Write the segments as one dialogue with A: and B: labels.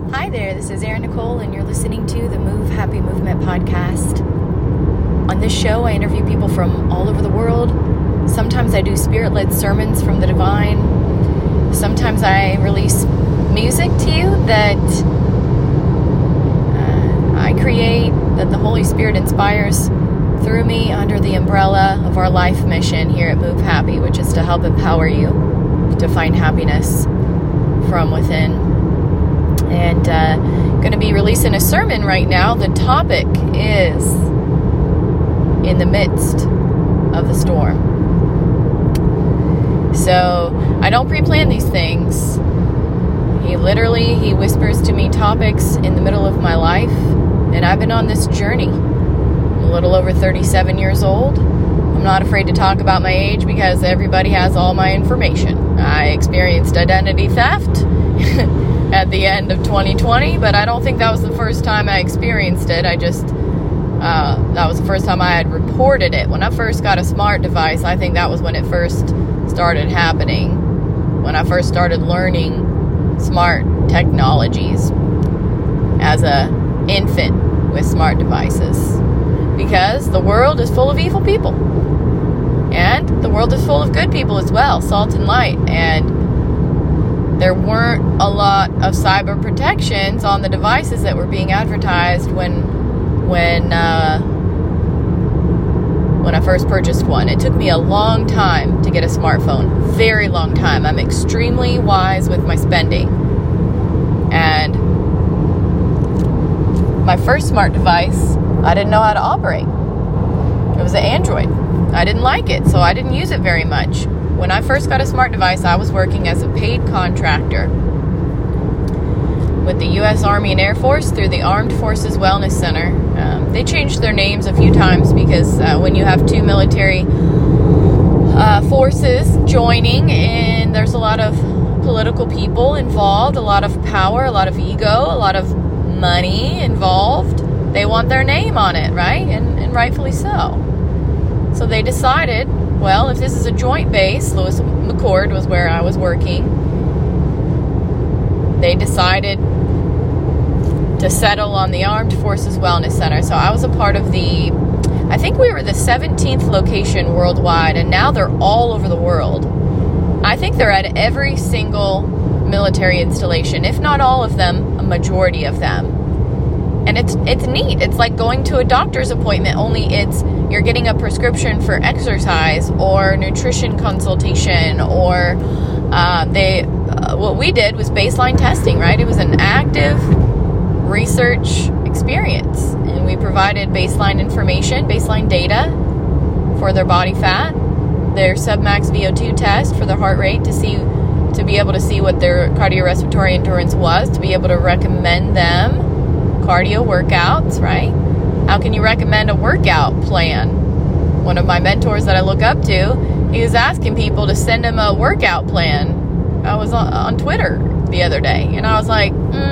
A: Hi there, this is Erin Nicole, and you're listening to the Move Happy Movement podcast. On this show, I interview people from all over the world. Sometimes I do spirit-led sermons from the divine. Sometimes I release music to you that I create, that the Holy Spirit inspires through me under the umbrella of our life mission here at Move Happy, which is to help empower you to find happiness from within. And going to be releasing a sermon right now. The topic is in the midst of the storm. So I don't pre-plan these things. He whispers to me topics in the middle of my life. And I've been on this journey. I'm a little over 37 years old. I'm not afraid to talk about my age because everybody has all my information. I experienced identity theft at the end of 2020, but I don't think that was the first time I experienced it. That was the first time I had reported it. When I first got a smart device, I think that was when it first started happening. When I first started learning smart technologies as an infant with smart devices. Because the world is full of evil people. And the world is full of good people as well, salt and light. And there weren't a lot of cyber protections on the devices that were being advertised when I first purchased one. It took me a long time to get a smartphone. Very long time. I'm extremely wise with my spending. And my first smart device, I didn't know how to operate. It was an Android. I didn't like it, so I didn't use it very much. When I first got a smart device, I was working as a paid contractor with the U.S. Army and Air Force through the Armed Forces Wellness Center. They changed their names a few times because when you have two military forces joining, and there's a lot of political people involved, a lot of power, a lot of ego, a lot of money involved, they want their name on it, right? And rightfully so. So they decided, well, if this is a joint base, Lewis McChord was where I was working, they decided to settle on the Armed Forces Wellness Center. So I was a part of I think we were the 17th location worldwide, and now they're all over the world. I think they're at every single military installation, if not all of them, a majority of them. And it's neat. It's like going to a doctor's appointment, only you're getting a prescription for exercise or nutrition consultation, or what we did was baseline testing, right? It was an active research experience, and we provided baseline information, baseline data for their body fat, their submax VO2 test for their heart rate to be able to see what their cardiorespiratory endurance was, to be able to recommend them cardio workouts, right? How can you recommend a workout plan? One of my mentors that I look up to, he was asking people to send him a workout plan. I was on Twitter the other day, and I was like,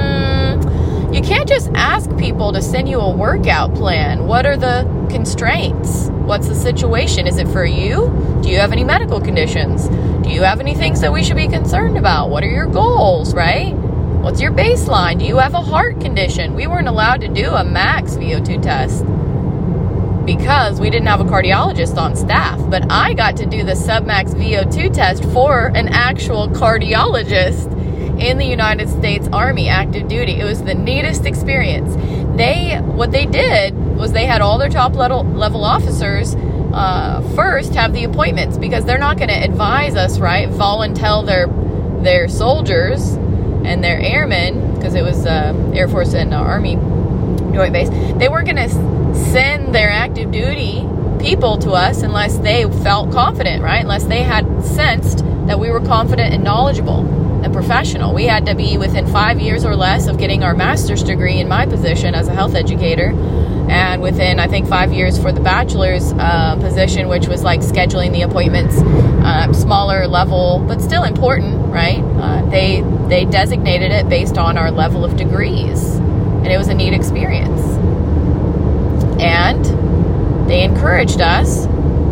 A: you can't just ask people to send you a workout plan. What are the constraints? What's the situation? Is it for you? Do you have any medical conditions? Do you have any things that we should be concerned about? What are your goals, right? What's your baseline? Do you have a heart condition? We weren't allowed to do a max VO2 test because we didn't have a cardiologist on staff. But I got to do the submax VO2 test for an actual cardiologist in the United States Army active duty. It was the neatest experience. What they did was they had all their top level officers first have the appointments, because they're not going to advise us, right? Volunteer their soldiers and their airmen, because it was Air Force and Army joint base. They weren't going to send their active duty people to us unless they felt confident, right? Unless they had sensed that we were confident and knowledgeable and professional. We had to be within 5 years or less of getting our master's degree in my position as a health educator, and within, I think, 5 years for the bachelor's position, which was like scheduling the appointments, smaller level, but still important, right? They designated it based on our level of degrees, and it was a neat experience. And they encouraged us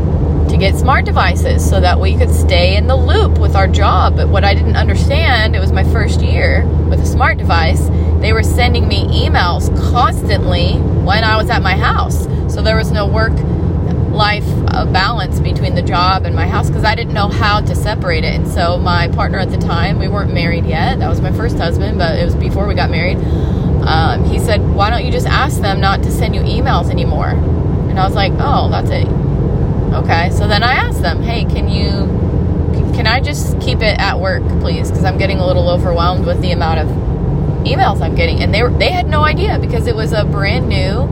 A: to get smart devices so that we could stay in the loop with our job. But what I didn't understand, it was my first year with a smart device, they were sending me emails constantly when I was at my house. So there was no work-life balance between the job and my house because I didn't know how to separate it. And so my partner at the time, we weren't married yet. That was my first husband, but it was before we got married. He said, why don't you just ask them not to send you emails anymore? And I was like, oh, that's it. Okay. So then I asked them, hey, can I just keep it at work, please? Because I'm getting a little overwhelmed with the amount of emails I'm getting. And they had no idea because it was a brand new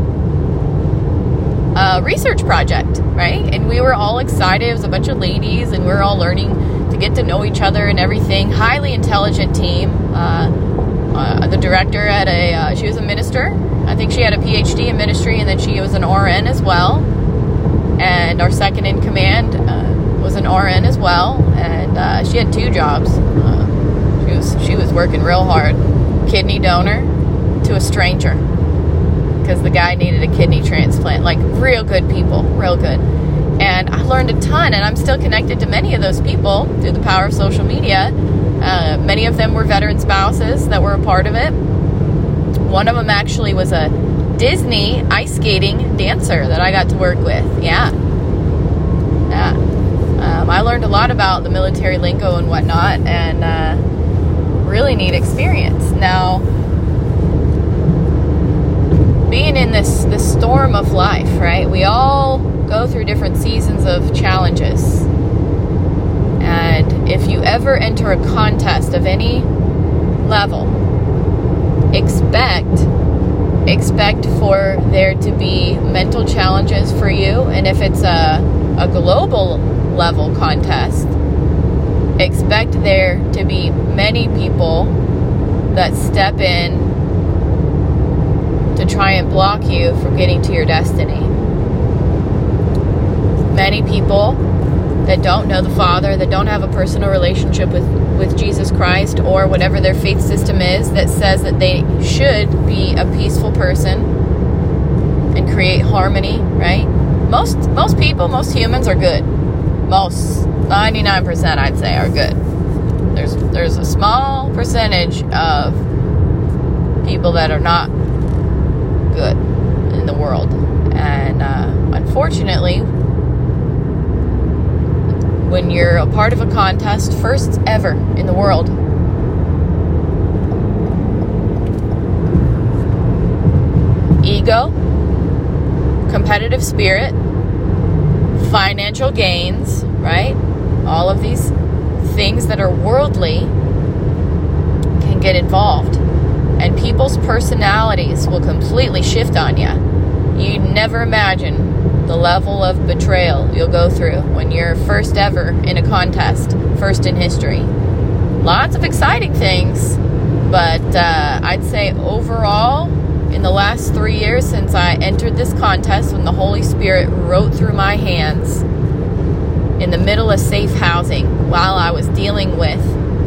A: research project, right? And we were all excited. It was a bunch of ladies, and we were all learning to get to know each other and everything. Highly intelligent team. The director she was a minister. I think she had a PhD in ministry, and then she was an RN as well. And our second in command was an RN as well, and she had 2 jobs. She was working real hard. Kidney donor to a stranger because the guy needed a kidney transplant. Like, real good people, real good. And I learned a ton, and I'm still connected to many of those people through the power of social media. Many of them were veteran spouses that were a part of it. One of them actually was a Disney ice skating dancer that I got to work with. Yeah. I learned a lot about the military lingo and whatnot, and really neat experience. Now, being in this storm of life, right? We all go through different seasons of challenges. And if you ever enter a contest of any level, expect for there to be mental challenges for you. And if it's a global level contest, expect there to be many people that step in to try and block you from getting to your destiny. Many people that don't know the Father, that don't have a personal relationship with Jesus Christ or whatever their faith system is that says that they should be a peaceful person and create harmony, right? Most people, most humans are good. Most, 99% I'd say, are good. There's a small percentage of people that are not good in the world. And unfortunately, when you're a part of a contest, first ever in the world, ego, competitive spirit, financial gains, right? All of these things that are worldly can get involved. And people's personalities will completely shift on you. You never imagine the level of betrayal you'll go through when you're first ever in a contest, first in history. Lots of exciting things, but I'd say overall, in the last 3 years since I entered this contest, when the Holy Spirit wrote through my hands in the middle of safe housing while I was dealing with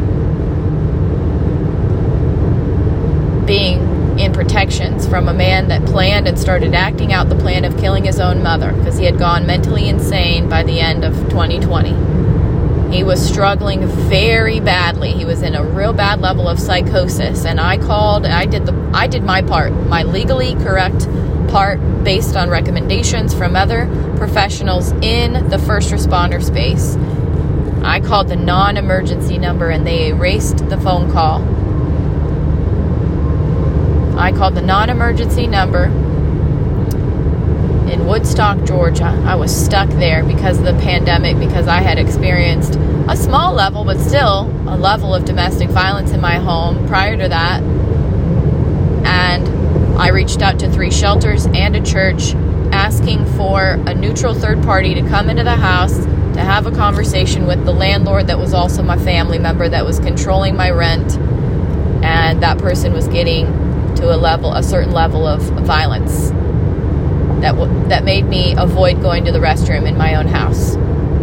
A: being in protections from a man that planned and started acting out the plan of killing his own mother because he had gone mentally insane by the end of 2020. He was struggling very badly. He was in a real bad level of psychosis, and I did my part, my legally correct part, based on recommendations from other professionals in the first responder space. I called the non-emergency number, and they erased the phone call. I called the non-emergency number in Woodstock, Georgia. I was stuck there because of the pandemic, because I had experienced a small level, but still a level of domestic violence in my home prior to that. And I reached out to 3 shelters and a church asking for a neutral third party to come into the house to have a conversation with the landlord that was also my family member that was controlling my rent. And that person was getting to a certain level of violence that made me avoid going to the restroom in my own house.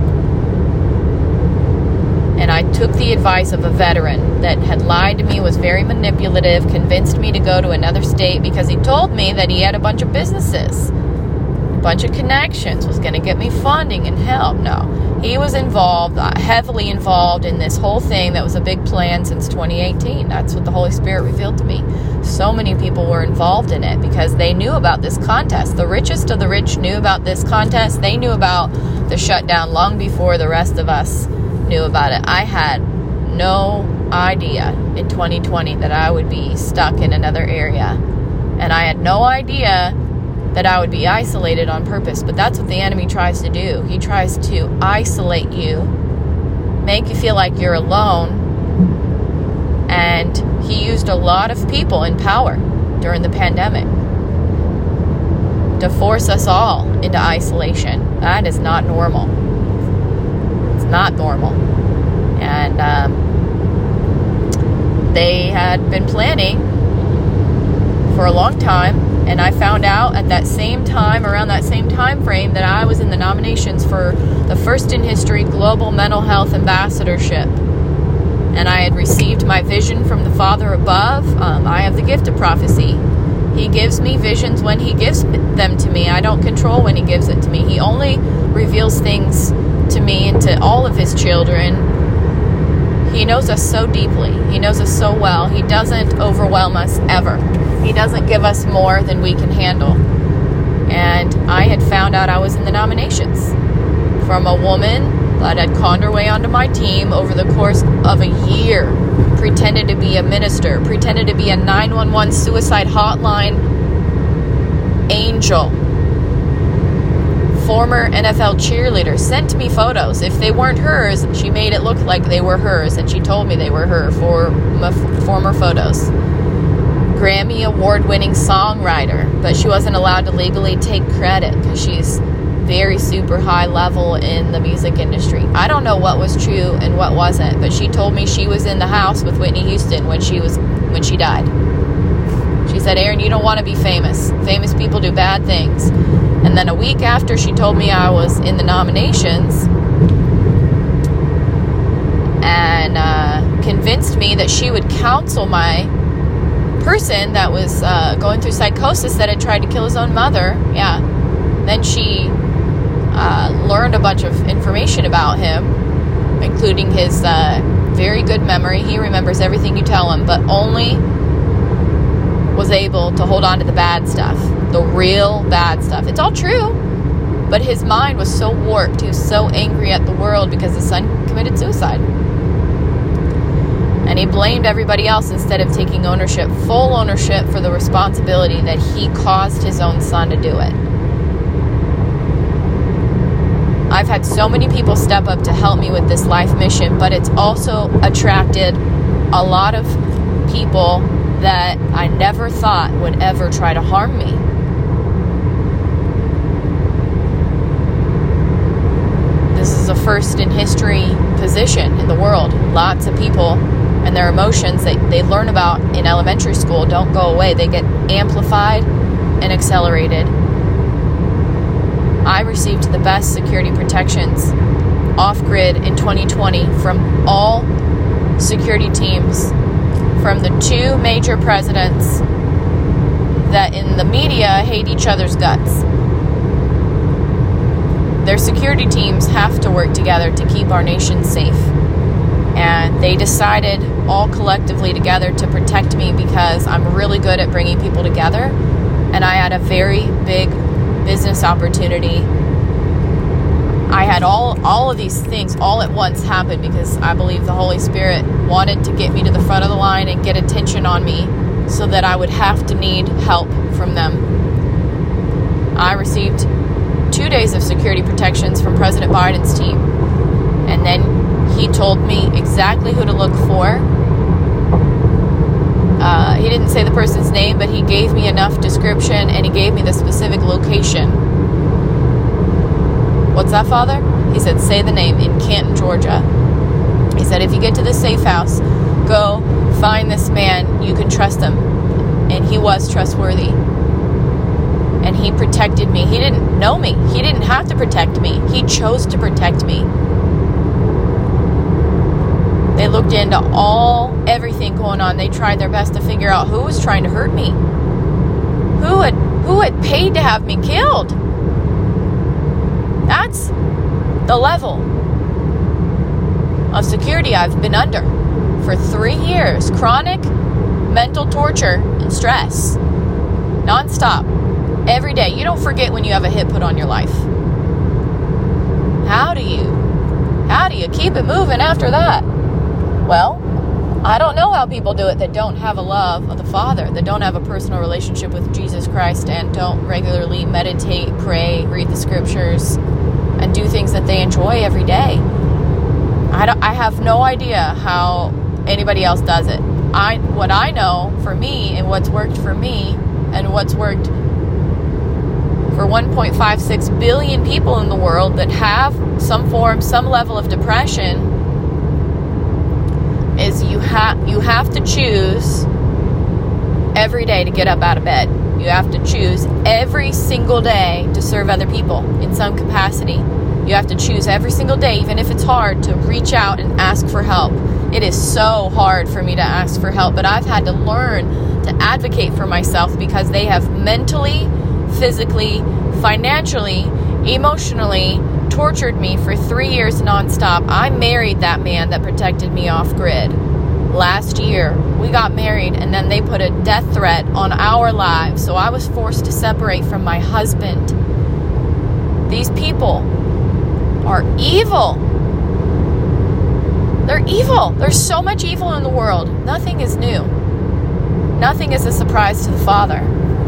A: And I took the advice of a veteran that had lied to me, was very manipulative, convinced me to go to another state because he told me that he had a bunch of businesses. bunch of connections, was going to get me funding and help. No, he was involved, heavily involved in this whole thing that was a big plan since 2018. That's what the Holy Spirit revealed to me. So many people were involved in it because they knew about this contest. The richest of the rich knew about this contest. They knew about the shutdown long before the rest of us knew about it. I had no idea in 2020 that I would be stuck in another area. And I had no idea that I would be isolated on purpose. But that's what the enemy tries to do. He tries to isolate you, make you feel like you're alone. And he used a lot of people in power during the pandemic to force us all into isolation. That is not normal. It's not normal. And they had been planning for a long time, and I found out at that same time, around that same time frame, that I was in the nominations for the first in history Global Mental Health Ambassadorship. And I had received my vision from the Father above. I have the gift of prophecy. He gives me visions when he gives them to me. I don't control when he gives it to me. He only reveals things to me and to all of his children. He knows us so deeply. He knows us so well. He doesn't overwhelm us ever. He doesn't give us more than we can handle. And I had found out I was in the nominations from a woman that had conned her way onto my team over the course of a year, pretended to be a minister, pretended to be a 911 suicide hotline angel, former NFL cheerleader, sent me photos. If they weren't hers, she made it look like they were hers, and she told me they were her former photos. Grammy award-winning songwriter, but she wasn't allowed to legally take credit because she's very super high level in the music industry. I don't know what was true and what wasn't, but she told me she was in the house with Whitney Houston when she died. She said, "Aaron, you don't want to be famous. Famous people do bad things." And then a week after she told me I was in the nominations and convinced me that she would counsel my person that was going through psychosis that had tried to kill his own mother. Yeah. Then she learned a bunch of information about him, including his very good memory. He remembers everything you tell him, but only was able to hold on to the bad stuff, the real bad stuff. It's all true, but his mind was so warped. He was so angry at the world because his son committed suicide. And he blamed everybody else instead of taking ownership, full ownership for the responsibility that he caused his own son to do it. I've had so many people step up to help me with this life mission, but it's also attracted a lot of people that I never thought would ever try to harm me. This is a first in history position in the world. Lots of people and their emotions that they learn about in elementary school don't go away. They get amplified and accelerated. I received the best security protections off-grid in 2020 from all security teams, from the two major presidents that in the media hate each other's guts. Their security teams have to work together to keep our nation safe. And they decided all collectively together to protect me because I'm really good at bringing people together. And I had a very big business opportunity. I had all of these things all at once happen because I believe the Holy Spirit wanted to get me to the front of the line and get attention on me so that I would have to need help from them. I received 2 days of security protections from President Biden's team. And then he told me exactly who to look for. He didn't say the person's name, but he gave me enough description and he gave me the specific location. What's that, Father? He said, say the name, in Canton, Georgia. He said, if you get to the safe house, go find this man. You can trust him. And he was trustworthy. And he protected me. He didn't know me. He didn't have to protect me. He chose to protect me. They looked into everything going on. They tried their best to figure out who was trying to hurt me. Who had paid to have me killed. That's the level of security I've been under for 3 years. Chronic mental torture and stress. Nonstop. Every day. You don't forget when you have a hit put on your life. How do you keep it moving after that? Well, I don't know how people do it that don't have a love of the Father, that don't have a personal relationship with Jesus Christ, and don't regularly meditate, pray, read the scriptures, and do things that they enjoy every day. I have no idea how anybody else does it. What I know for me and what's worked for me and what's worked for 1.56 billion people in the world that have some level of depression is you have to choose every day to get up out of bed. You have to choose every single day to serve other people in some capacity. You have to choose every single day, even if it's hard, to reach out and ask for help. It is so hard for me to ask for help, but I've had to learn to advocate for myself because they have mentally, physically, financially, emotionally tortured me for 3 years nonstop. I married that man that protected me off grid. Last year, we got married, and then they put a death threat on our lives, so I was forced to separate from my husband. These people are evil. They're evil. There's so much evil in the world. Nothing is new. Nothing is a surprise to the Father.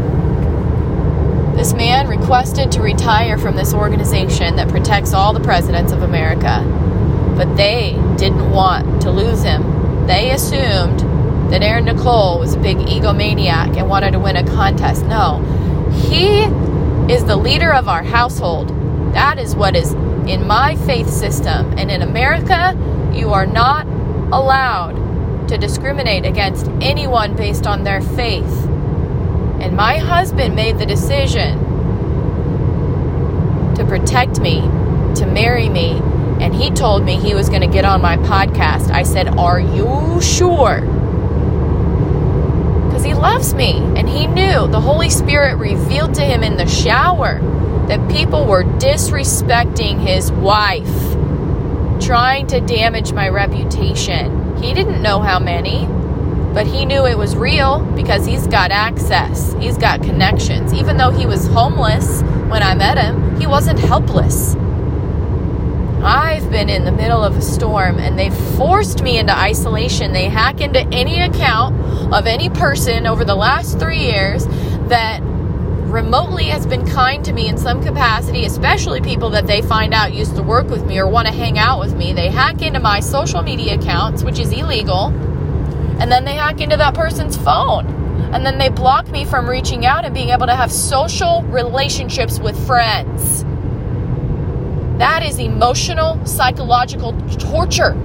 A: This man requested to retire from this organization that protects all the presidents of America, but they didn't want to lose him. They assumed that Aaron Nicole was a big egomaniac and wanted to win a contest. No, he is the leader of our household. That is what is in my faith system. And in America, you are not allowed to discriminate against anyone based on their faith. And my husband made the decision to protect me, to marry me, and he told me he was going to get on my podcast. I said, "Are you sure?" Because he loves me, and he knew. The Holy Spirit revealed to him in the shower that people were disrespecting his wife, trying to damage my reputation. He didn't know how many, but he knew it was real because he's got access. He's got connections. Even though he was homeless when I met him, he wasn't helpless. I've been in the middle of a storm, and they forced me into isolation. They hack into any account of any person over the last 3 years that remotely has been kind to me in some capacity, especially people that they find out used to work with me or want to hang out with me. They hack into my social media accounts, which is illegal, and then they hack into that person's phone. And then they block me from reaching out and being able to have social relationships with friends. That is emotional, psychological torture.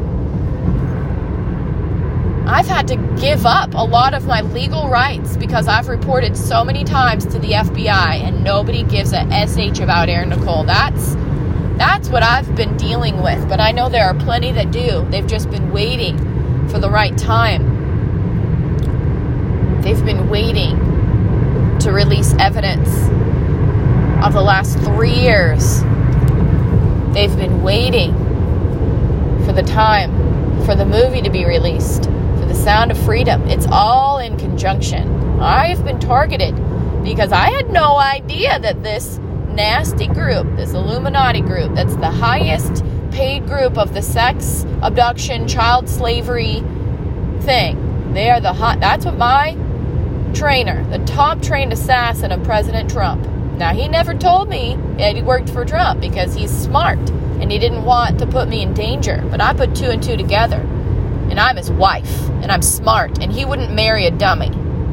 A: I've had to give up a lot of my legal rights because I've reported so many times to the FBI and nobody gives a SH about Aaron Nicole. That's what I've been dealing with. But I know there are plenty that do. They've just been waiting for the right time. They've been waiting to release evidence of the last 3 years. They've been waiting for the time for the movie to be released, for the Sound of Freedom. It's all in conjunction. I've been targeted because I had no idea that this nasty group, this Illuminati group, that's the highest paid group of the sex, abduction, child slavery thing. They are that's what my trainer, the top trained assassin of President Trump. Now, he never told me that he worked for Trump because he's smart and he didn't want to put me in danger. But I put 2 and 2 together, and I'm his wife, and I'm smart, and he wouldn't marry a dummy.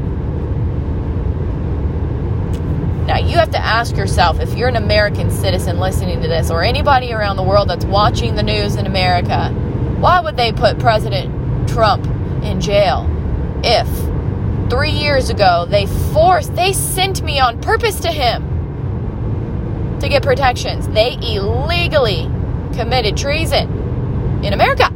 A: Now, you have to ask yourself, if you're an American citizen listening to this, or anybody around the world that's watching the news in America, why would they put President Trump in jail if 3 years ago they sent me on purpose to him to get protections? They illegally committed treason in America.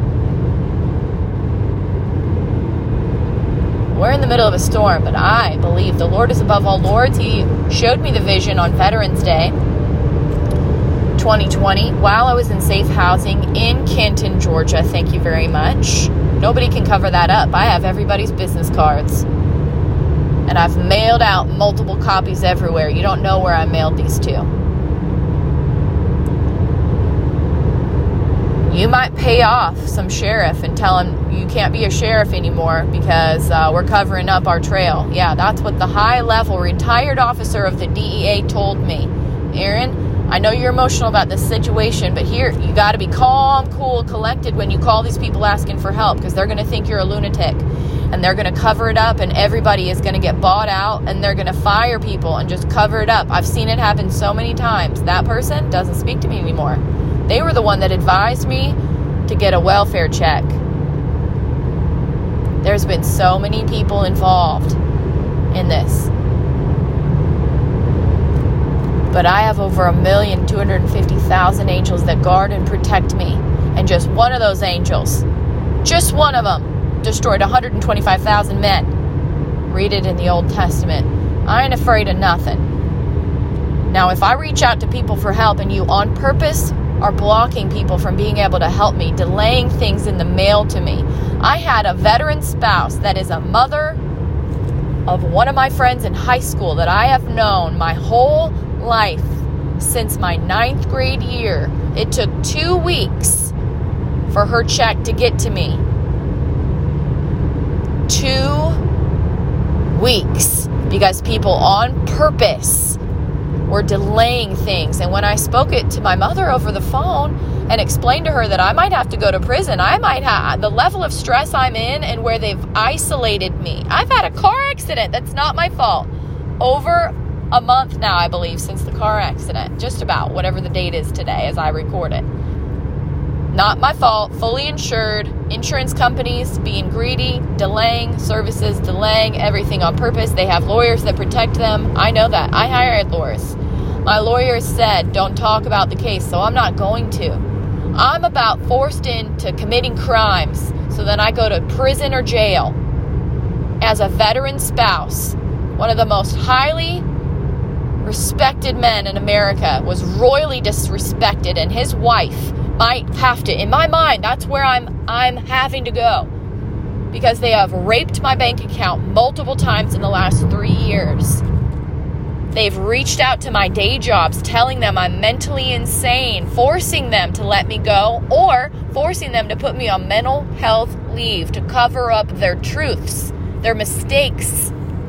A: We're in the middle of a storm, but I believe the Lord is above all lords. He showed me the vision on Veterans Day 2020 while I was in safe housing in Canton, Georgia. Thank you very much. Nobody can cover that up. I have everybody's business cards. And I've mailed out multiple copies everywhere. You don't know where I mailed these to. You might pay off some sheriff and tell him you can't be a sheriff anymore because we're covering up our trail. Yeah, that's what the high-level retired officer of the DEA told me. Aaron, I know you're emotional about this situation, but here, you got to be calm, cool, collected when you call these people asking for help because they're going to think you're a lunatic. And they're going to cover it up, and everybody is going to get bought out, and they're going to fire people and just cover it up. I've seen it happen so many times. That person doesn't speak to me anymore. They were the one that advised me to get a welfare check. There's been so many people involved in this. But I have over 1,250,000 angels that guard and protect me. And just one of those angels, just one of them, destroyed 125,000 men. Read it in the Old Testament. I ain't afraid of nothing. Now, if I reach out to people for help and you on purpose are blocking people from being able to help me, delaying things in the mail to me. I had a veteran spouse that is a mother of one of my friends in high school that I have known my whole life since my 9th grade year. It took 2 weeks for her check to get to me. 2 weeks. Because people on purpose were delaying things. And when I spoke it to my mother over the phone and explained to her that I might have to go to prison, I might have the level of stress I'm in and where they've isolated me. I've had a car accident. That's not my fault. Over a month now, I believe, since the car accident. Just about, whatever the date is today as I record it. Not my fault. Fully insured. Insurance companies being greedy, delaying services, delaying everything on purpose. They have lawyers that protect them. I know that. I hired lawyers. My lawyer said, don't talk about the case, so I'm not going to. I'm about forced into committing crimes so that I go to prison or jail. As a veteran spouse, one of the most highly respected men in America was royally disrespected, and his wife might have to, in my mind, that's where I'm having to go, because they have raped my bank account multiple times in the last 3 years. They've reached out to my day jobs telling them I'm mentally insane, forcing them to let me go, or forcing them to put me on mental health leave to cover up their truths, their mistakes.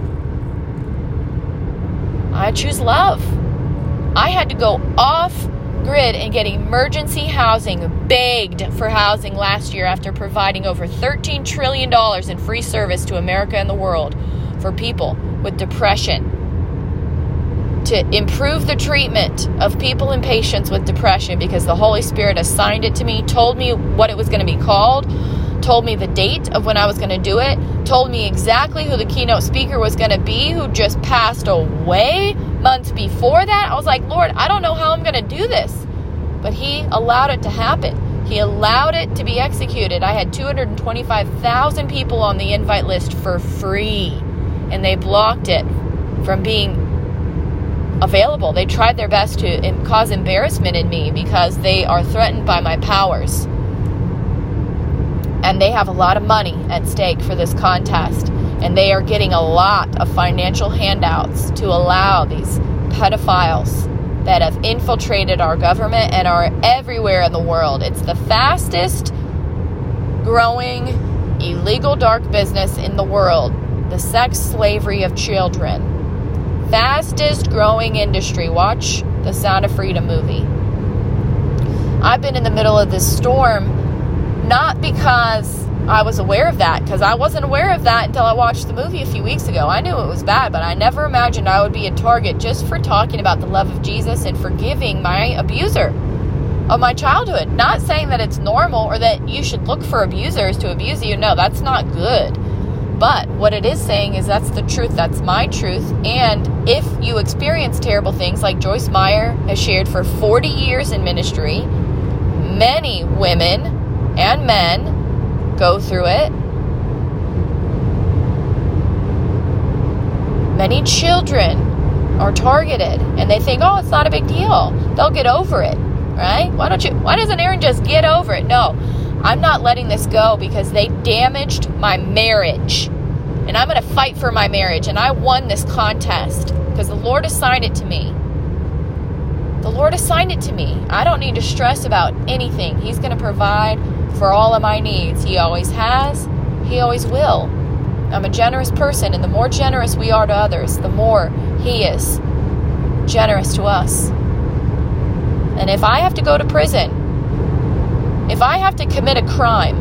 A: I choose love. I had to go off grid and get emergency housing, begged for housing last year after providing over $13 trillion in free service to America and the world for people with depression, to improve the treatment of people and patients with depression, because the Holy Spirit assigned it to me, told me what it was going to be called, told me the date of when I was going to do it, told me exactly who the keynote speaker was going to be, who just passed away months before that. I was like, Lord, I don't know how I'm going to do this. But He allowed it to happen. He allowed it to be executed. I had 225,000 people on the invite list for free, and they blocked it from being available. They tried their best to cause embarrassment in me because they are threatened by my powers. And they have a lot of money at stake for this contest. And they are getting a lot of financial handouts to allow these pedophiles that have infiltrated our government and are everywhere in the world. It's the fastest growing illegal dark business in the world. The sex slavery of children. Fastest growing industry. Watch the Sound of Freedom movie. I've been in the middle of this storm, not because I was aware of that, because I wasn't aware of that until I watched the movie a few weeks ago. I knew it was bad, but I never imagined I would be a target just for talking about the love of Jesus and forgiving my abuser of my childhood. Not saying that it's normal or that you should look for abusers to abuse you. No, that's not good. But what it is saying is that's the truth. That's my truth. And if you experience terrible things like Joyce Meyer has shared for 40 years in ministry, many women and men go through it. Many children are targeted and they think, oh, it's not a big deal. They'll get over it. right? Why doesn't Aaron just get over it? No, I'm not letting this go because they damaged my marriage. And I'm going to fight for my marriage. And I won this contest because the Lord assigned it to me. The Lord assigned it to me. I don't need to stress about anything. He's going to provide for all of my needs. He always has. He always will. I'm a generous person, and the more generous we are to others, the more He is generous to us. And if I have to go to prison, if I have to commit a crime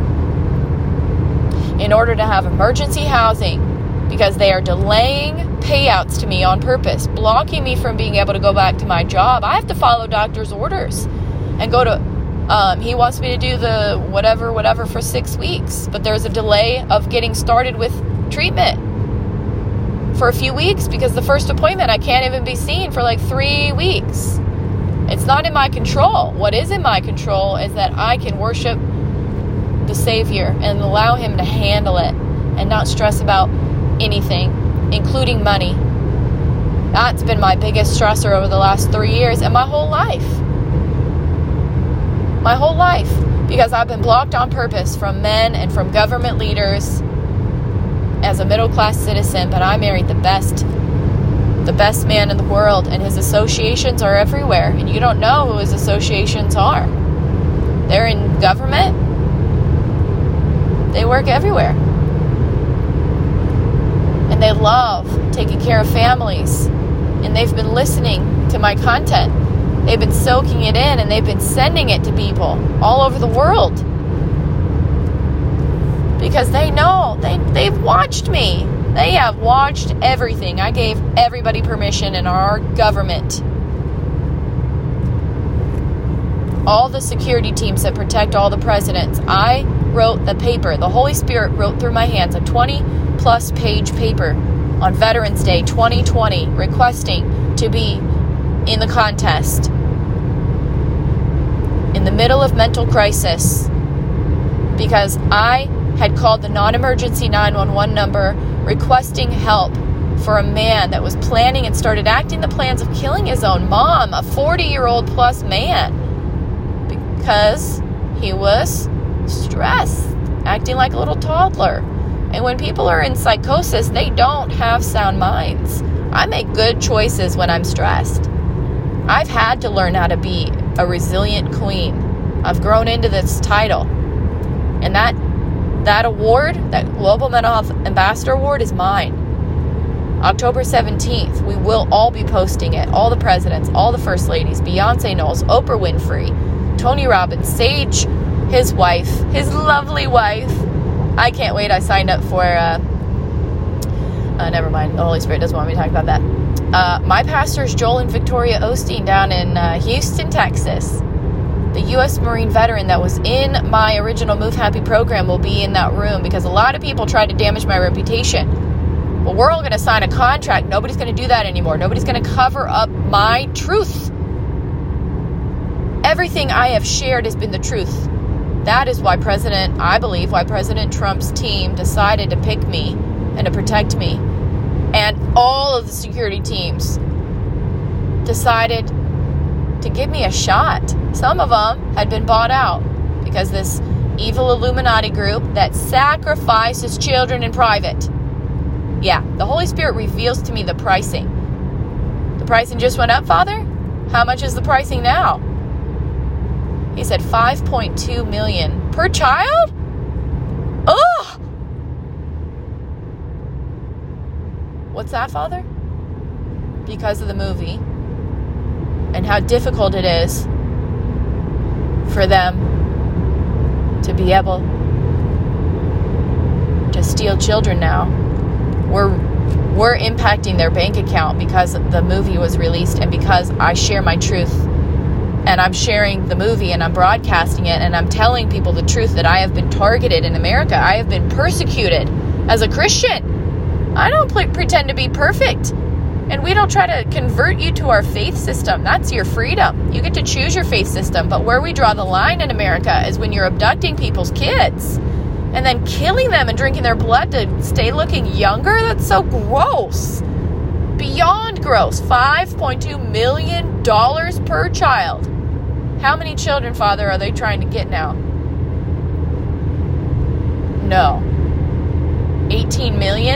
A: in order to have emergency housing because they are delaying payouts to me on purpose, blocking me from being able to go back to my job, I have to follow doctor's orders and go to, he wants me to do the whatever for 6 weeks, but there's a delay of getting started with treatment for a few weeks because the first appointment I can't even be seen for like 3 weeks. It's not in my control. What is in my control is that I can worship the Savior and allow Him to handle it and not stress about anything, including money. That's been my biggest stressor over the last 3 years and my whole life. My whole life. Because I've been blocked on purpose from men and from government leaders as a middle-class citizen, but I married the best man in the world, and his associations are everywhere, and you don't know who his associations are. They're in government. They work everywhere. And they love taking care of families, and they've been listening to my content. They've been soaking it in, and they've been sending it to people all over the world. Because they know, they've watched me. They have watched everything. I gave everybody permission in our government. All the security teams that protect all the presidents. I wrote the paper. The Holy Spirit wrote through my hands a 20-plus page paper on Veterans Day 2020 requesting to be in the contest. In the middle of mental crisis. Because I had called the non-emergency 911 number requesting help for a man that was planning and started acting the plans of killing his own mom, a 40-year-old plus man, because he was stressed, acting like a little toddler. And when people are in psychosis, they don't have sound minds. I make good choices when I'm stressed. I've had to learn how to be a resilient queen. I've grown into this title. And that award, that Global Mental Health Ambassador Award, is mine. October 17th, we will all be posting it. All the presidents, all the first ladies, Beyonce Knowles, Oprah Winfrey, Tony Robbins, Sage, his wife, his lovely wife. I can't wait. I signed up for, never mind. The Holy Spirit doesn't want me to talk about that. My pastors, Joel and Victoria Osteen, down in Houston, Texas. The U.S. Marine veteran that was in my original Move Happy program will be in that room because a lot of people tried to damage my reputation. Well, we're all going to sign a contract. Nobody's going to do that anymore. Nobody's going to cover up my truth. Everything I have shared has been the truth. That is why I believe President Trump's team decided to pick me and to protect me. And all of the security teams decided to give me a shot. Some of them had been bought out because this evil Illuminati group that sacrifices children in private. Yeah, the Holy Spirit reveals to me the pricing. The pricing just went up, Father? How much is the pricing now? He said $5.2 million per child? Ugh! What's that, Father? Because of the movie. And how difficult it is for them to be able to steal children now. We're impacting their bank account because the movie was released and because I share my truth. And I'm sharing the movie and I'm broadcasting it and I'm telling people the truth that I have been targeted in America. I have been persecuted as a Christian. I don't pretend to be perfect. And we don't try to convert you to our faith system. That's your freedom. You get to choose your faith system. But where we draw the line in America is when you're abducting people's kids and then killing them and drinking their blood to stay looking younger. That's so gross. Beyond gross. $5.2 million per child. How many children, Father, are they trying to get now? No. 18 million?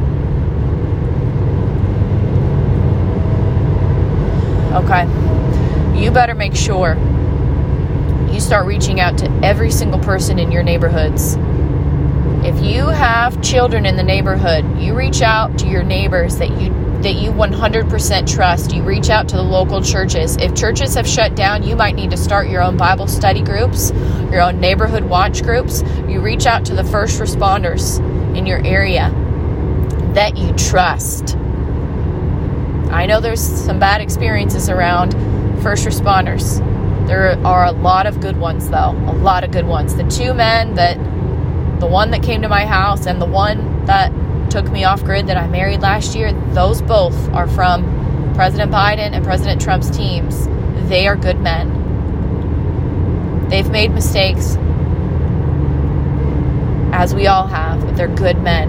A: Okay. You better make sure you start reaching out to every single person in your neighborhoods. If you have children in the neighborhood, you reach out to your neighbors that you 100% trust. You reach out to the local churches. If churches have shut down, you might need to start your own Bible study groups, your own neighborhood watch groups. You reach out to the first responders in your area that you trust. I know there's some bad experiences around first responders. There are a lot of good ones, though. A lot of good ones. The two men the one that came to my house and the one that took me off grid that I married last year, those both are from President Biden and President Trump's teams. They are good men. They've made mistakes, as we all have, but they're good men.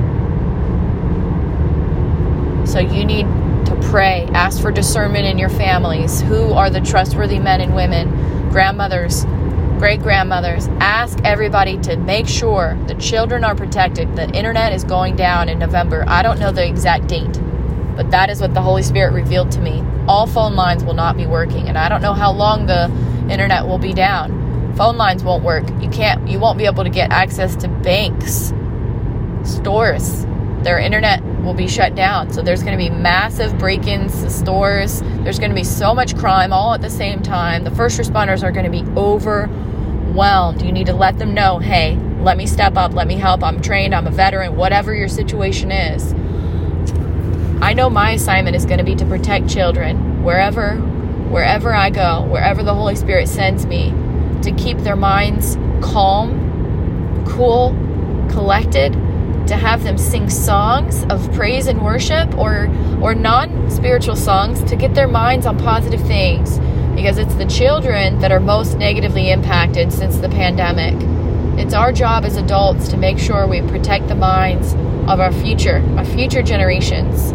A: So you need to pray. Ask for discernment in your families. Who are the trustworthy men and women? Grandmothers, great-grandmothers. Ask everybody to make sure the children are protected. The internet is going down in November. I don't know the exact date, but that is what the Holy Spirit revealed to me. All phone lines will not be working, and I don't know how long the internet will be down. Phone lines won't work. You won't be able to get access to banks, stores. Their internet will be shut down. So there's going to be massive break-ins to stores. There's going to be so much crime all at the same time. The first responders are going to be overwhelmed. You need to let them know, hey, let me step up, let me help. I'm trained, I'm a veteran, whatever your situation is. I know my assignment is going to be to protect children wherever I go, wherever the Holy Spirit sends me, to keep their minds calm, cool, collected, to have them sing songs of praise and worship or non-spiritual songs, to get their minds on positive things, because it's the children that are most negatively impacted since the pandemic. It's our job as adults to make sure we protect the minds of our future generations.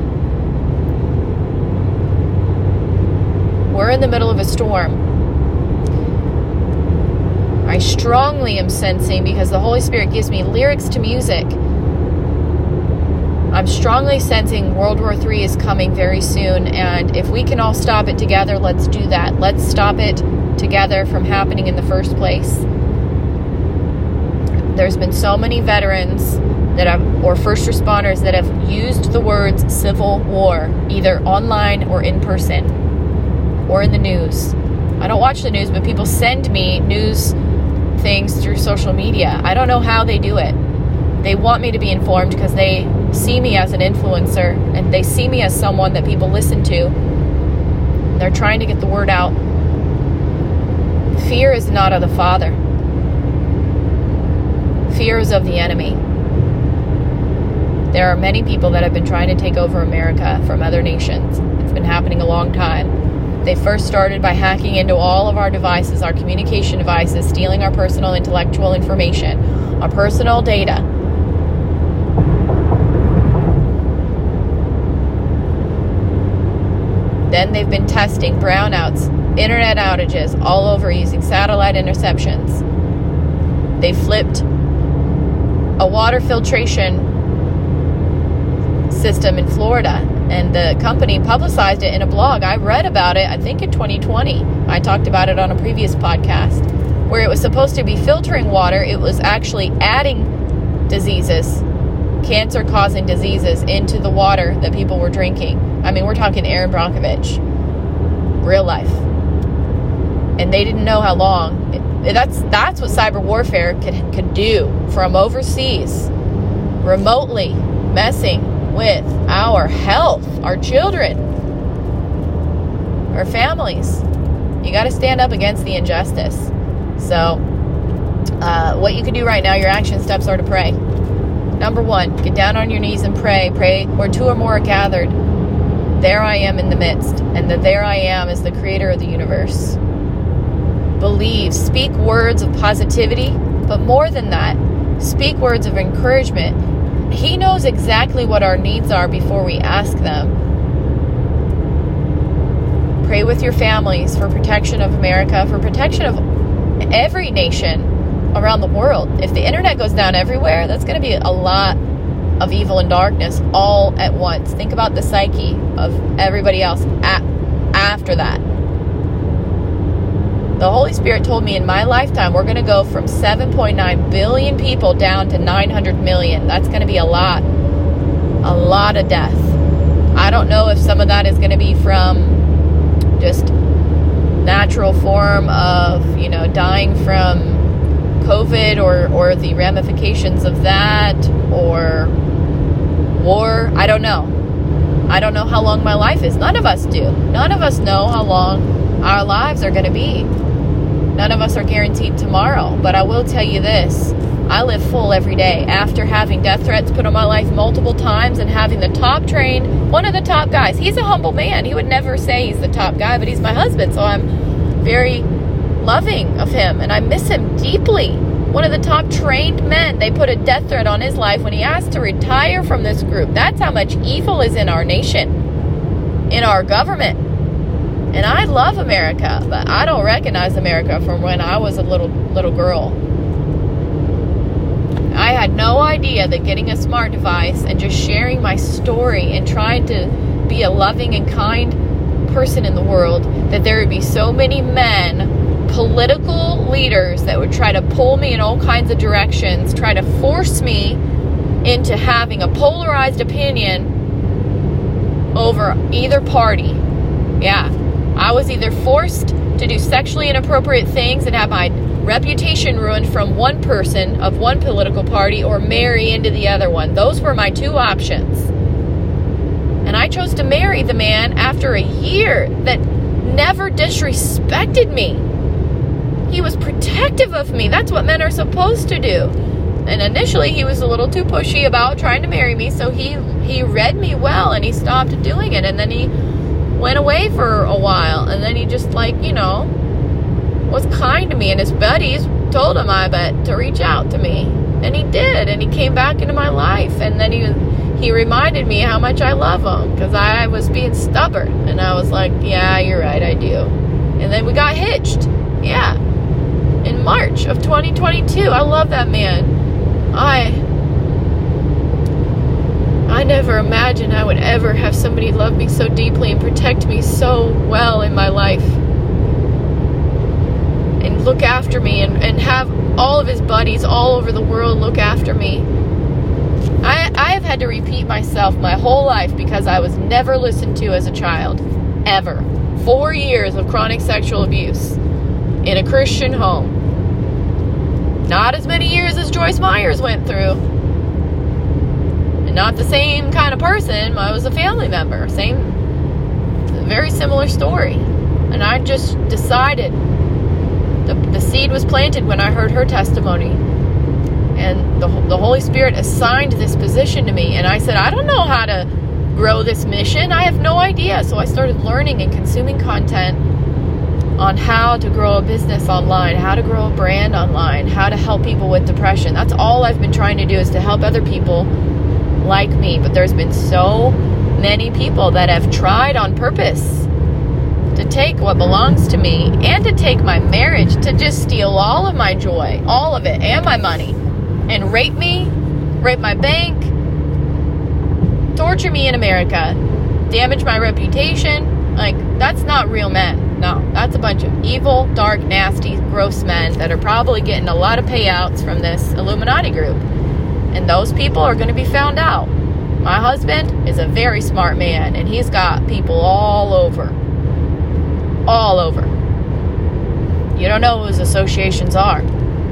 A: We're in the middle of a storm. I strongly am sensing, because the Holy Spirit gives me lyrics to music, I'm strongly sensing World War III is coming very soon, and if we can all stop it together, let's do that. Let's stop it together from happening in the first place. There's been so many veterans or first responders that have used the words civil war, either online or in person, or in the news. I don't watch the news, but people send me news things through social media. I don't know how they do it. They want me to be informed because they see me as an influencer and they see me as someone that people listen to. And they're trying to get the word out. Fear is not of the Father. Fear is of the enemy. There are many people that have been trying to take over America from other nations. It's been happening a long time. They first started by hacking into all of our devices, our communication devices, stealing our personal intellectual information, our personal data. Then they've been testing brownouts, internet outages all over using satellite interceptions. They flipped a water filtration system in Florida, and the company publicized it in a blog. I read about it, I think in 2020. I talked about it on a previous podcast, where it was supposed to be filtering water. It was actually adding diseases, cancer-causing diseases, into the water that people were drinking. I mean, we're talking Aaron Brockovich, real life. And they didn't know how long. That's what cyber warfare could do from overseas, remotely messing with our health, our children, our families. You got to stand up against the injustice. So what you can do right now, your action steps are to pray. Number 1, get down on your knees and pray. Pray where 2 or more are gathered. There I am in the midst. And the there I am is the creator of the universe. Believe. Speak words of positivity. But more than that, speak words of encouragement. He knows exactly what our needs are before we ask them. Pray with your families for protection of America, for protection of every nation around the world. If the internet goes down everywhere, that's going to be a lot of evil and darkness all at once. Think about the psyche of everybody else after that. The Holy Spirit told me in my lifetime, we're going to go from 7.9 billion people down to 900 million. That's going to be a lot of death. I don't know if some of that is going to be from just natural form of, dying from COVID or the ramifications of that, or war. I don't know. I don't know how long my life is. None of us do. None of us know how long our lives are going to be. None of us are guaranteed tomorrow. But I will tell you this. I live full every day. After having death threats put on my life multiple times and having the top trained, one of the top guys. He's a humble man. He would never say he's the top guy, but he's my husband. So I'm very loving of him, and I miss him deeply. One of the top trained men. They put a death threat on his life when he asked to retire from this group. That's how much evil is in our nation, in our government. And I love America, but I don't recognize America from when I was a little girl. I had no idea that getting a smart device and just sharing my story and trying to be a loving and kind person in the world, that there would be so many men, political leaders, that would try to pull me in all kinds of directions, try to force me into having a polarized opinion over either party. Yeah, I was either forced to do sexually inappropriate things and have my reputation ruined from one person of one political party, or marry into the other one. Those were my two options. And I chose to marry the man after a year that never disrespected me. He was protective of me. That's what men are supposed to do. And initially he was a little too pushy about trying to marry me, so he read me well and he stopped doing it. And then he went away for a while, and then he just was kind to me, and his buddies told him to reach out to me, and he did, and he came back into my life, and then he reminded me how much I love him, because I was being stubborn, and I was like, yeah, you're right, I do. And then we got hitched, yeah, in March of 2022. I love that man. I never imagined I would ever have somebody love me so deeply and protect me so well in my life, and look after me, and have all of his buddies all over the world look after me. I have had to repeat myself my whole life because I was never listened to as a child, ever. 4 years of chronic sexual abuse in a Christian home. Not as many years as Joyce Myers went through. And not the same kind of person. I was a family member. Very similar story. And I just decided, the seed was planted when I heard her testimony. And the Holy Spirit assigned this position to me. And I said, I don't know how to grow this mission. I have no idea. So I started learning and consuming content on how to grow a business online, how to grow a brand online, how to help people with depression. That's all I've been trying to do, is to help other people like me. But there's been so many people that have tried on purpose to take what belongs to me, and to take my marriage, to just steal all of my joy, all of it, and my money, and rape me, rape my bank, torture me in America, damage my reputation. Like, that's not real men. No, that's a bunch of evil, dark, nasty, gross men that are probably getting a lot of payouts from this Illuminati group. And those people are going to be found out. My husband is a very smart man, and he's got people all over. All over. You don't know who his associations are.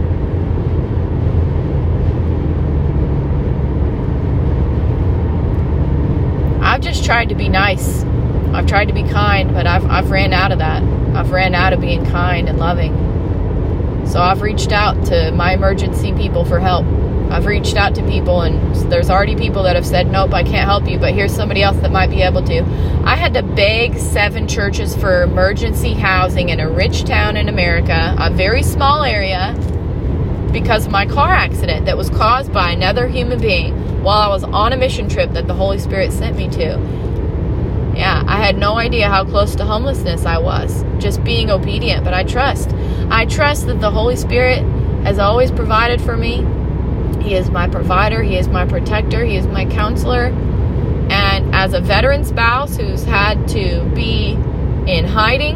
A: I've just tried to be nice. I've tried to be kind, but I've ran out of that. I've ran out of being kind and loving. So I've reached out to my emergency people for help. I've reached out to people, and there's already people that have said, nope, I can't help you, but here's somebody else that might be able to. I had to beg 7 churches for emergency housing in a rich town in America, a very small area, because of my car accident that was caused by another human being while I was on a mission trip that the Holy Spirit sent me to. Yeah, I had no idea how close to homelessness I was, just being obedient. But I trust that the Holy Spirit has always provided for me. He is my provider. He is my protector. He is my counselor. And as a veteran spouse who's had to be in hiding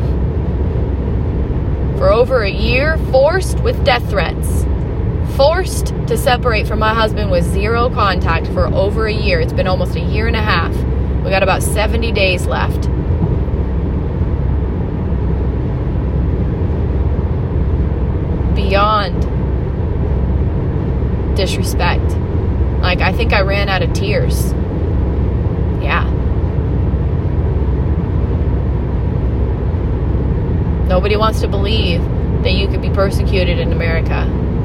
A: for over a year, forced with death threats, forced to separate from my husband with zero contact for over a year. It's been almost a year and a half. We got about 70 days left. Beyond disrespect. Like, I think I ran out of tears. Yeah. Nobody wants to believe that you could be persecuted in America.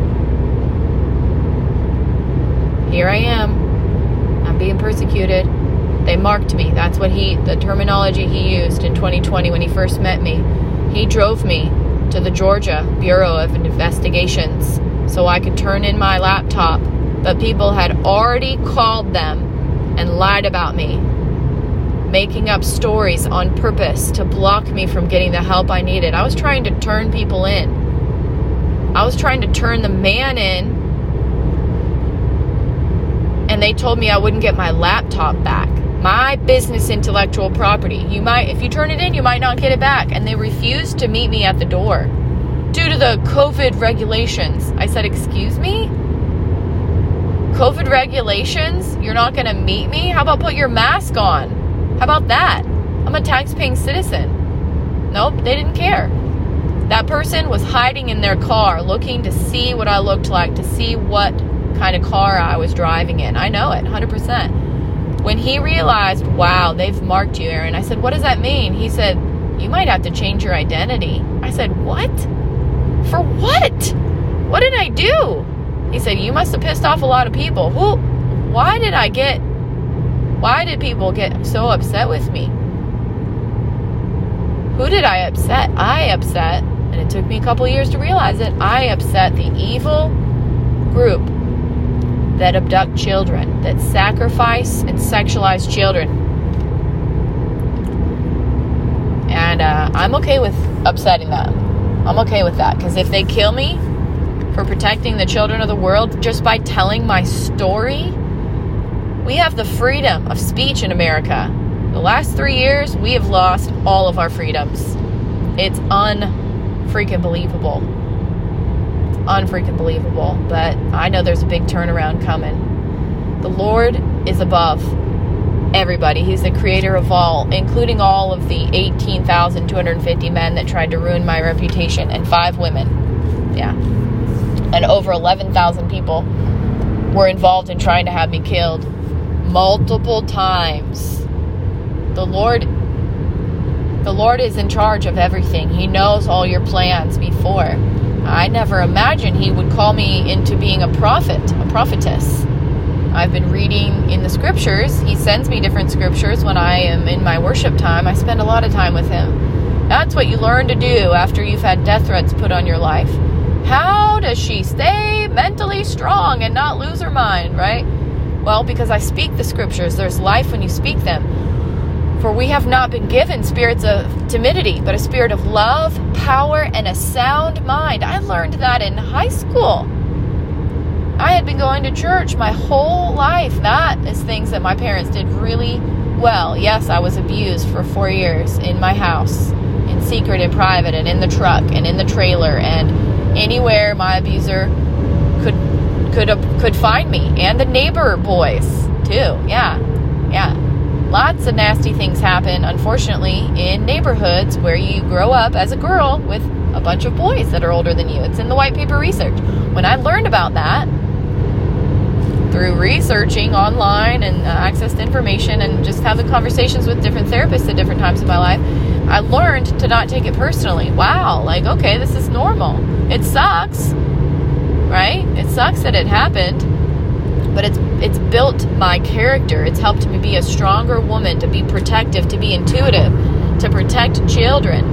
A: Here I am. I'm being persecuted. They marked me. That's what the terminology he used in 2020 when he first met me. He drove me to the Georgia Bureau of Investigations so I could turn in my laptop. But people had already called them and lied about me, making up stories on purpose to block me from getting the help I needed. I was trying to turn people in. I was trying to turn the man in, and they told me I wouldn't get my laptop back. My business intellectual property. If you turn it in, you might not get it back. And they refused to meet me at the door due to the COVID regulations. I said, excuse me? COVID regulations? You're not going to meet me? How about put your mask on? How about that? I'm a tax-paying citizen. Nope, they didn't care. That person was hiding in their car, looking to see what I looked like, to see what kind of car I was driving in. I know it, 100%. When he realized, wow, they've marked you, Erin, I said, what does that mean? He said, you might have to change your identity. I said, what? For what? What did I do? He said, you must have pissed off a lot of people. Why did people get so upset with me? Who did I upset? I upset, and it took me a couple years to realize it, I upset the evil group that abduct children, that sacrifice and sexualize children. And I'm okay with upsetting them. I'm okay with that, because if they kill me for protecting the children of the world just by telling my story, we have the freedom of speech in America. The last 3 years, we have lost all of our freedoms. It's unfreaking believable. Unfreaking believable. But I know there's a big turnaround coming. The Lord is above everybody. He's the creator of all, including all of the 18,250 men that tried to ruin my reputation, and 5 women. Yeah. And over 11,000 people were involved in trying to have me killed multiple times. The Lord is in charge of everything. He knows all your plans before. I never imagined he would call me into being a prophetess. I've been reading in the scriptures. He sends me different scriptures when I am in my worship time. I spend a lot of time with him. That's what you learn to do after you've had death threats put on your life. How does she stay mentally strong and not lose her mind, right? Well, because I speak the scriptures. There's life when you speak them. For we have not been given spirits of timidity, but a spirit of love, power, and a sound mind. I learned that in high school. I had been going to church my whole life. That is things that my parents did really well. Yes, I was abused for 4 years in my house, in secret and private, and in the truck, and in the trailer, and anywhere my abuser could find me. And the neighbor boys, too. Yeah. Lots of nasty things happen, unfortunately, in neighborhoods where you grow up as a girl with a bunch of boys that are older than you. It's in the white paper research. When I learned about that, through researching online and access to information and just having conversations with different therapists at different times in my life, I learned to not take it personally. Wow, okay, this is normal. It sucks, right? It sucks that it happened. But it's built my character. It's helped me be a stronger woman, to be protective, to be intuitive, to protect children.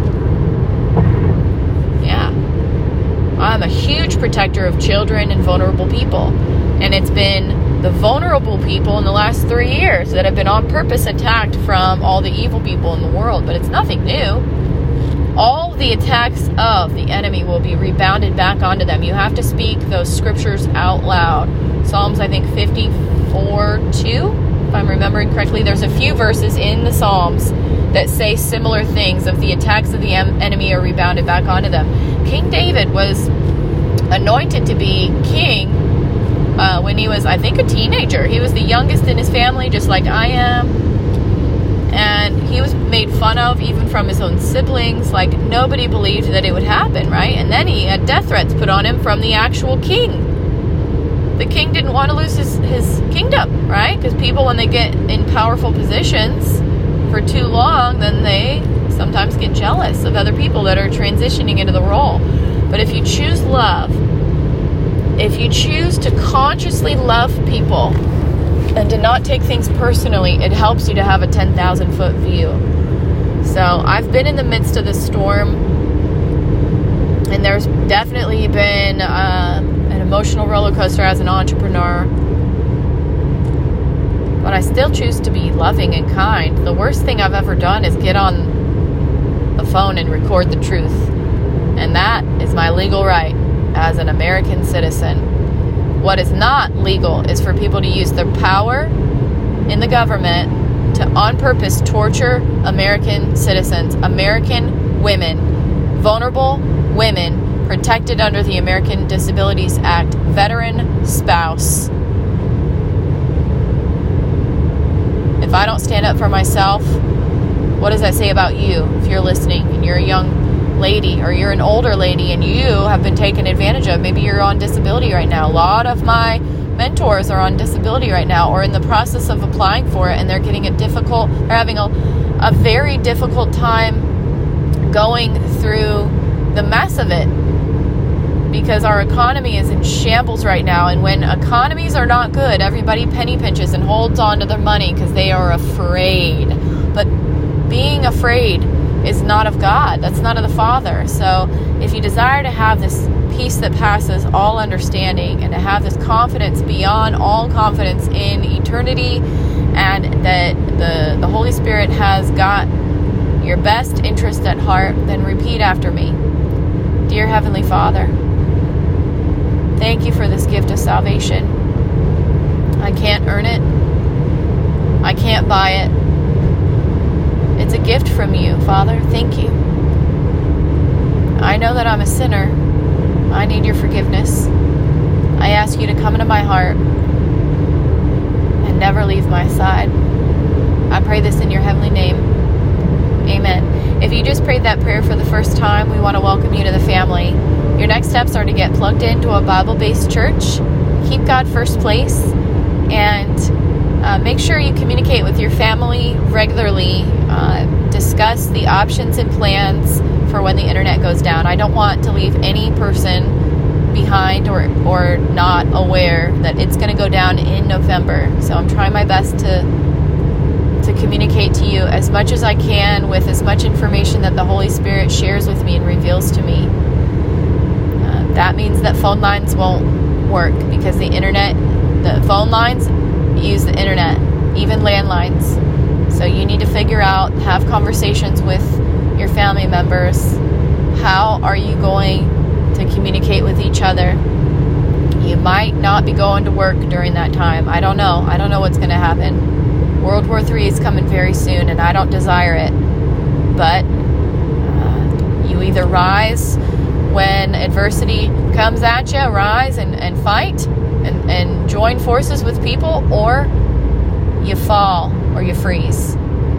A: Yeah. I'm a huge protector of children and vulnerable people. And it's been the vulnerable people in the last 3 years that have been on purpose attacked from all the evil people in the world. But it's nothing new. All the attacks of the enemy will be rebounded back onto them. You have to speak those scriptures out loud. Psalms, I think, 54:2, if I'm remembering correctly. There's a few verses in the Psalms that say similar things of the attacks of the enemy are rebounded back onto them. King David was anointed to be king when he was, I think, a teenager. He was the youngest in his family, just like I am. And he was made fun of even from his own siblings. Like, nobody believed that it would happen, right? And then he had death threats put on him from the actual king. The king didn't want to lose his kingdom, right? Because people, when they get in powerful positions for too long, then they sometimes get jealous of other people that are transitioning into the role. But if you choose love, if you choose to consciously love people and to not take things personally, it helps you to have a 10,000-foot view. So I've been in the midst of the storm, and there's definitely been an emotional roller coaster as an entrepreneur. But I still choose to be loving and kind. The worst thing I've ever done is get on the phone and record the truth. And that is my legal right as an American citizen. What is not legal is for people to use their power in the government to on purpose torture American citizens, American women, vulnerable women protected under the American Disabilities Act, veteran spouse. If I don't stand up for myself, what does that say about you if you're listening and you're a young lady or you're an older lady and you have been taken advantage of? Maybe you're on disability right now. A lot of my mentors are on disability right now or in the process of applying for it, and they're having a very difficult time going through the mess of it because our economy is in shambles right now. And when economies are not good, everybody penny pinches and holds on to their money because they are afraid. But being afraid is not of God. That's not of the Father. So if you desire to have this peace that passes all understanding and to have this confidence beyond all confidence in eternity, and that the Holy Spirit has got your best interest at heart, then repeat after me. Dear Heavenly Father, thank you for this gift of salvation. I can't earn it. I can't buy it. It's a gift from you, Father. Thank you. I know that I'm a sinner. I need your forgiveness. I ask you to come into my heart and never leave my side. I pray this in your heavenly name. Amen. If you just prayed that prayer for the first time, we want to welcome you to the family. Your next steps are to get plugged into a Bible-based church, keep God first place, and make sure you communicate with your family regularly. Discuss the options and plans for when the internet goes down. I don't want to leave any person behind or not aware that it's going to go down in November. So I'm trying my best to communicate to you as much as I can with as much information that the Holy Spirit shares with me and reveals to me. That means that phone lines won't work because the phone lines use the internet, even landlines. So you need to figure out, have conversations with your family members. How are you going to communicate with each other? You might not be going to work during that time. I don't know. I don't know what's going to happen. World War III is coming very soon, and I don't desire it. But you either rise when adversity comes at you, rise and fight and join forces with people, or you fall or you freeze.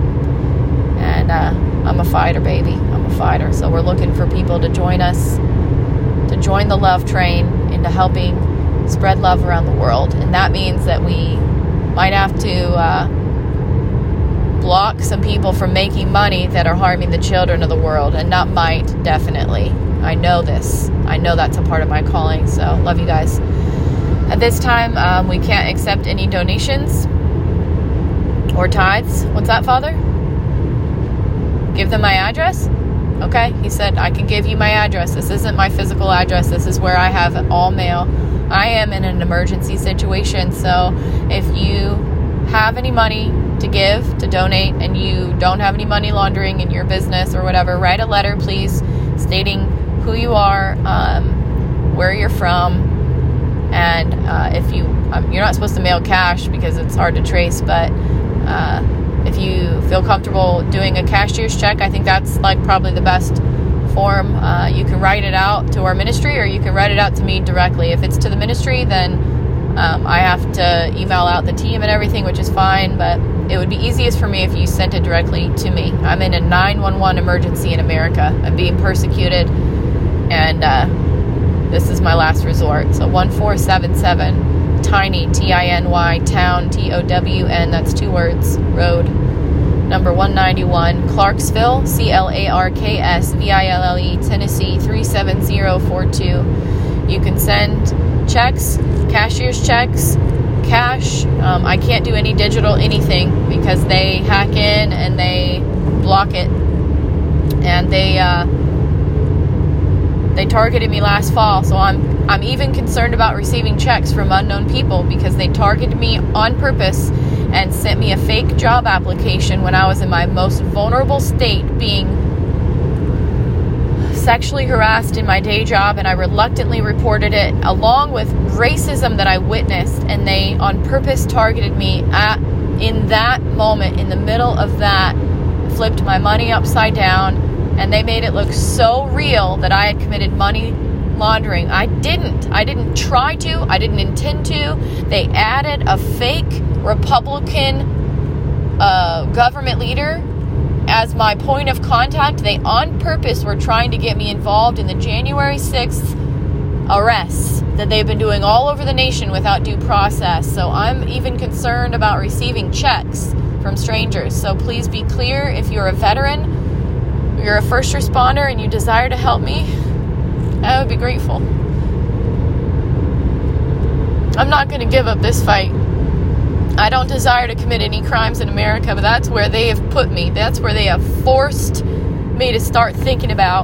A: And I'm a fighter, baby. I'm a fighter. So we're looking for people to join us, to join the love train into helping spread love around the world. And that means that we might have to block some people from making money that are harming the children of the world. And not might, definitely. I know this. I know that's a part of my calling. So love you guys. At this time, we can't accept any donations or tithes. What's that, Father? Give them my address? Okay. He said, I can give you my address. This isn't my physical address. This is where I have all mail. I am in an emergency situation. So if you have any money to give, to donate, and you don't have any money laundering in your business or whatever, write a letter, please, stating who you are, where you're from, and if you're not supposed to mail cash because it's hard to trace, but if you feel comfortable doing a cashier's check, I think that's like probably the best form. You can write it out to our ministry, or you can write it out to me directly. If it's to the ministry, then I have to email out the team and everything, which is fine, but it would be easiest for me if you sent it directly to me. I'm in a 911 emergency in America. I'm being persecuted, and this is my last resort. So 1477 Tiny, T-I-N-Y, Town, T-O-W-N, that's 2 words, Road, number 191, Clarksville, C-L-A-R-K-S-V-I-L-L-E, Tennessee, 37042. You can send checks, cashier's checks, cash. I can't do any digital anything because they hack in and they block it. And they targeted me last fall, so I'm even concerned about receiving checks from unknown people because they targeted me on purpose and sent me a fake job application when I was in my most vulnerable state, being sexually harassed in my day job, and I reluctantly reported it, along with racism that I witnessed, and they on purpose targeted me in that moment, in the middle of that, flipped my money upside down, and they made it look so real that I had committed money laundering. I didn't try to. I didn't intend to. They added a fake Republican government leader as my point of contact. They on purpose were trying to get me involved in the January 6th arrests that they've been doing all over the nation without due process. So I'm even concerned about receiving checks from strangers. So please be clear, if you're a veteran, you're a first responder, and you desire to help me, I would be grateful. I'm not going to give up this fight. I don't desire to commit any crimes in America, but that's where they have put me. That's where they have forced me to start thinking about.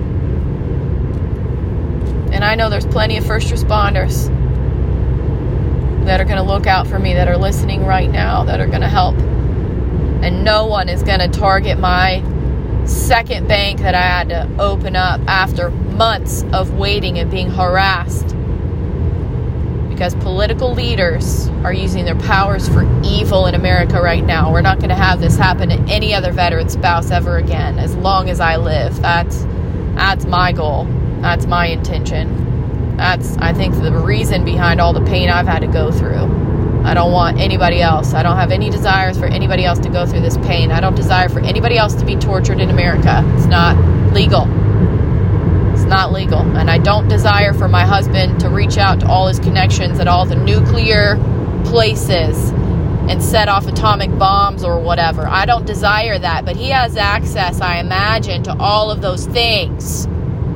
A: And I know there's plenty of first responders that are going to look out for me, that are listening right now, that are going to help. And no one is going to target my second bank that I had to open up after months of waiting and being harassed, because political leaders are using their powers for evil in America right now. We're not going to have this happen to any other veteran spouse ever again as long as I live. That's my goal. That's my intention. That's, I think, the reason behind all the pain I've had to go through. I don't want anybody else. I don't have any desires for anybody else to go through this pain. I don't desire for anybody else to be tortured in America. It's not legal. It's not legal. And I don't desire for my husband to reach out to all his connections at all the nuclear places and set off atomic bombs or whatever. I don't desire that. But he has access, I imagine, to all of those things.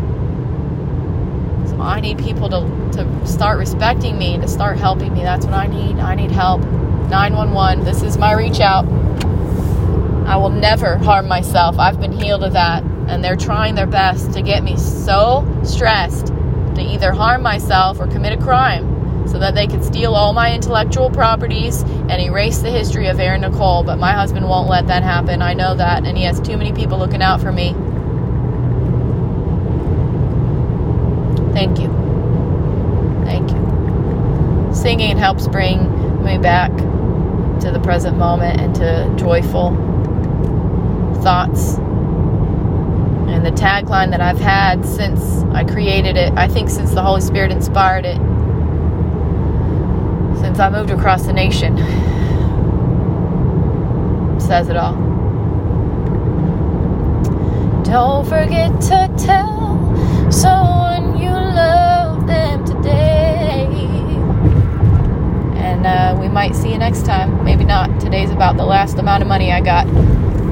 A: So I need people to start respecting me, to start helping me. That's what I need. I need help. 911, this is my reach out. I will never harm myself. I've been healed of that. And they're trying their best to get me so stressed to either harm myself or commit a crime so that they can steal all my intellectual properties and erase the history of Aaron Nicole. But my husband won't let that happen. I know that. And he has too many people looking out for me. Thank you. Thank you. Singing helps bring me back to the present moment and to joyful thoughts. And the tagline that I've had since I created it, I think since the Holy Spirit inspired it, since I moved across the nation, says it all. Don't forget to tell someone you love them today. And we might see you next time. Maybe not. Today's about the last amount of money I got.